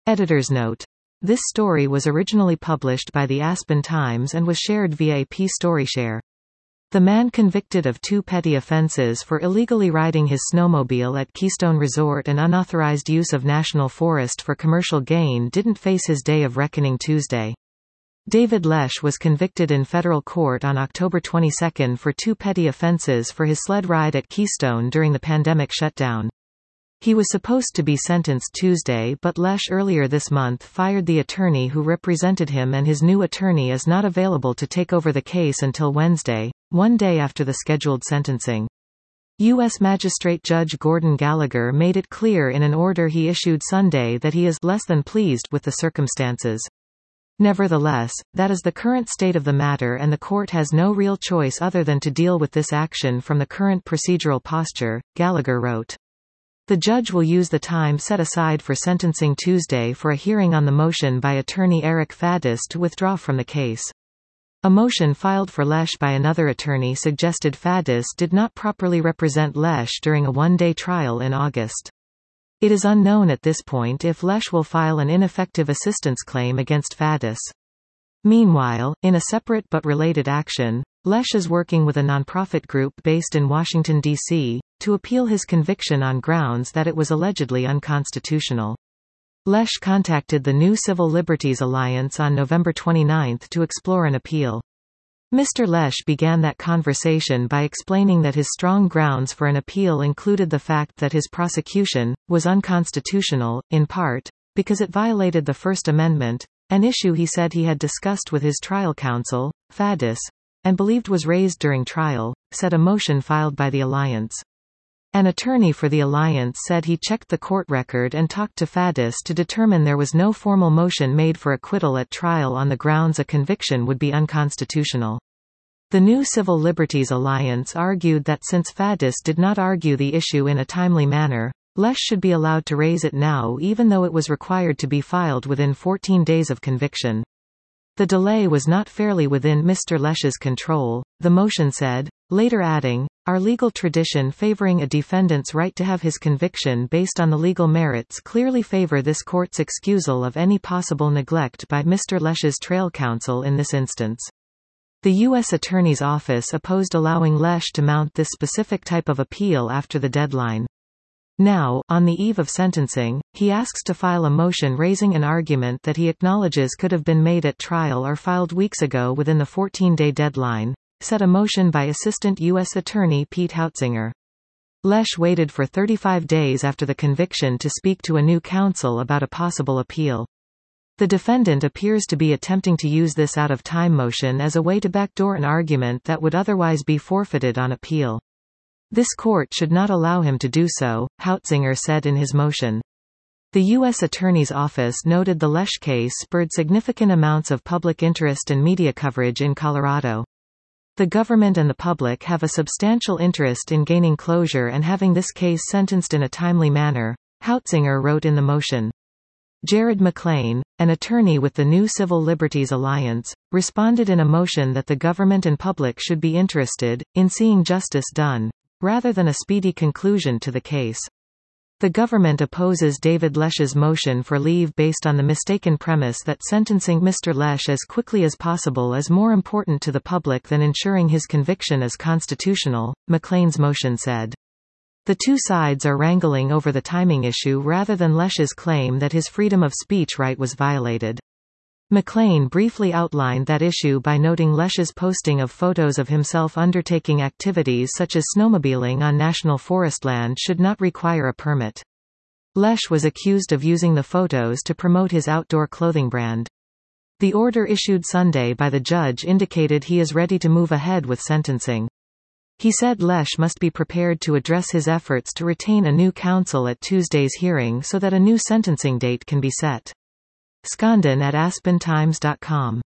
Editor's note. This story was originally published by the Aspen Times and was shared via PStoryShare. The man convicted of 2 petty offenses for illegally riding his snowmobile at Keystone Resort and unauthorized use of national forest for commercial gain didn't face his day of reckoning Tuesday. David Lesh was convicted in federal court on October 22 for 2 petty offenses for his sled ride at Keystone during the pandemic shutdown. He was supposed to be sentenced Tuesday, but Lesh earlier this month fired the attorney who represented him, and his new attorney is not available to take over the case until Wednesday, one day after the scheduled sentencing. U.S. Magistrate Judge Gordon Gallagher made it clear in an order he issued Sunday that he is less than pleased with the circumstances. Nevertheless, that is the current state of the matter, and the court has no real choice other than to deal with this action from the current procedural posture, Gallagher wrote. The judge will use the time set aside for sentencing Tuesday for a hearing on the motion by attorney Eric Faddis to withdraw from the case. A motion filed for Lesh by another attorney suggested Faddis did not properly represent Lesh during a one-day trial in August. It is unknown at this point if Lesh will file an ineffective assistance claim against Faddis. Meanwhile, in a separate but related action, Lesh is working with a nonprofit group based in Washington, D.C., to appeal his conviction on grounds that it was allegedly unconstitutional. Lesh contacted the New Civil Liberties Alliance on November 29 to explore an appeal. Mr. Lesh began that conversation by explaining that his strong grounds for an appeal included the fact that his prosecution was unconstitutional, in part, because it violated the First Amendment, an issue he said he had discussed with his trial counsel, Faddis, and believed was raised during trial, said a motion filed by the alliance. An attorney for the alliance said he checked the court record and talked to Faddis to determine there was no formal motion made for acquittal at trial on the grounds a conviction would be unconstitutional. The New Civil Liberties Alliance argued that since Faddis did not argue the issue in a timely manner, Lesh should be allowed to raise it now even though it was required to be filed within 14 days of conviction. The delay was not fairly within Mr. Lesh's control, the motion said, later adding, "Our legal tradition favoring a defendant's right to have his conviction based on the legal merits clearly favor this court's excusal of any possible neglect by Mr. Lesh's trail counsel in this instance." The U.S. Attorney's Office opposed allowing Lesh to mount this specific type of appeal after the deadline. Now, on the eve of sentencing, he asks to file a motion raising an argument that he acknowledges could have been made at trial or filed weeks ago within the 14-day deadline, said a motion by Assistant U.S. Attorney Pete Houtzinger. Lesh waited for 35 days after the conviction to speak to a new counsel about a possible appeal. The defendant appears to be attempting to use this out-of-time motion as a way to backdoor an argument that would otherwise be forfeited on appeal. This court should not allow him to do so, Houtzinger said in his motion. The U.S. Attorney's Office noted the Lesh case spurred significant amounts of public interest and media coverage in Colorado. The government and the public have a substantial interest in gaining closure and having this case sentenced in a timely manner, Houtzinger wrote in the motion. Jared McLean, an attorney with the New Civil Liberties Alliance, responded in a motion that the government and public should be interested in seeing justice done, rather than a speedy conclusion to the case. The government opposes David Lesh's motion for leave based on the mistaken premise that sentencing Mr. Lesh as quickly as possible is more important to the public than ensuring his conviction is constitutional, McLean's motion said. The two sides are wrangling over the timing issue rather than Lesh's claim that his freedom of speech right was violated. McLean briefly outlined that issue by noting Lesh's posting of photos of himself undertaking activities such as snowmobiling on national forest land should not require a permit. Lesh was accused of using the photos to promote his outdoor clothing brand. The order issued Sunday by the judge indicated he is ready to move ahead with sentencing. He said Lesh must be prepared to address his efforts to retain a new counsel at Tuesday's hearing so that a new sentencing date can be set. Skandin at AspenTimes.com